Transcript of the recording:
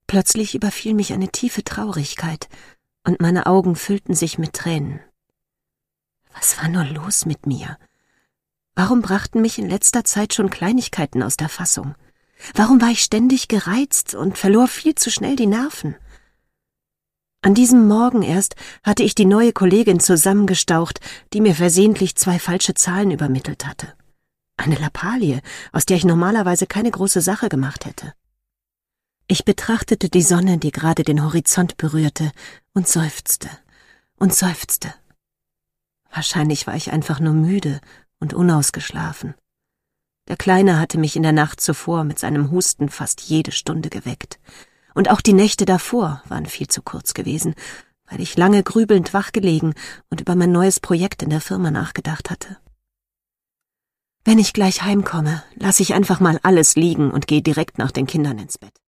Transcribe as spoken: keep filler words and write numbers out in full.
Plötzlich überfiel mich eine tiefe Traurigkeit, und meine Augen füllten sich mit Tränen. Was war nur los mit mir? Warum brachten mich in letzter Zeit schon Kleinigkeiten aus der Fassung? Warum war ich ständig gereizt und verlor viel zu schnell die Nerven? An diesem Morgen erst hatte ich die neue Kollegin zusammengestaucht, die mir versehentlich zwei falsche Zahlen übermittelt hatte. Eine Lappalie, aus der ich normalerweise keine große Sache gemacht hätte. Ich betrachtete die Sonne, die gerade den Horizont berührte, und seufzte und seufzte. Wahrscheinlich war ich einfach nur müde und unausgeschlafen. Der Kleine hatte mich in der Nacht zuvor mit seinem Husten fast jede Stunde geweckt. Und auch die Nächte davor waren viel zu kurz gewesen, weil ich lange grübelnd wachgelegen und über mein neues Projekt in der Firma nachgedacht hatte. Wenn ich gleich heimkomme, lasse ich einfach mal alles liegen und gehe direkt nach den Kindern ins Bett.